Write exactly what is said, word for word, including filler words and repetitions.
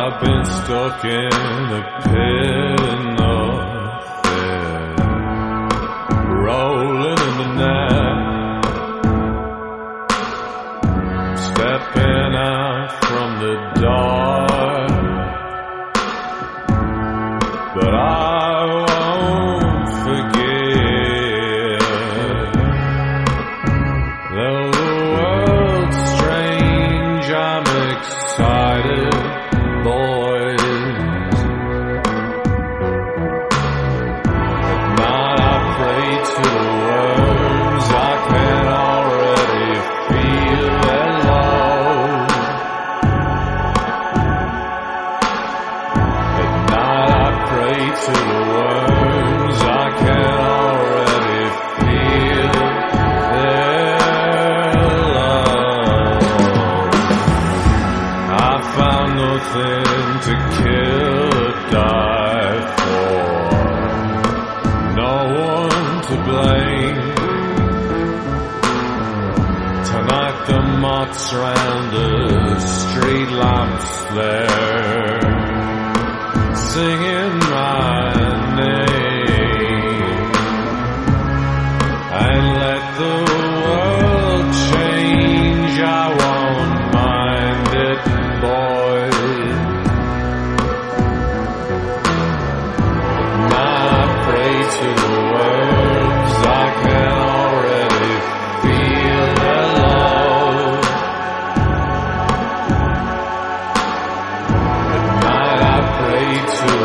I've been stuck in a pit of nothing, rolling in the night, stepping out from the dark, but I won't forget. Though the world's strange, I'm excited, boys. At night I pray to the worms, I can already feel their love. At night I pray to the worms, I can already feel their love. I found nothing to kill or die for, no one to blame. Tonight the moths round the street lamps there, singing my name. And let the world change, I won't mind it, boys. Now I pray to the words, I can already feel their love. At night I pray to